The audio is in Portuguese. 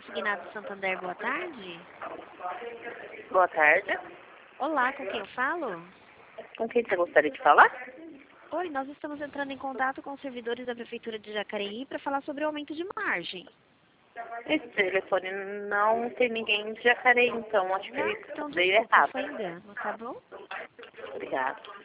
Consignado Santander, boa tarde. Boa tarde. Olá, com quem eu falo? Com quem você gostaria de falar? Oi, nós estamos entrando em contato com os servidores da Prefeitura de Jacareí para falar sobre o aumento de margem. Esse telefone não tem ninguém de Jacareí, então acho que Não, ele então veio desculpa, errado. foi engano, tá bom? Obrigada.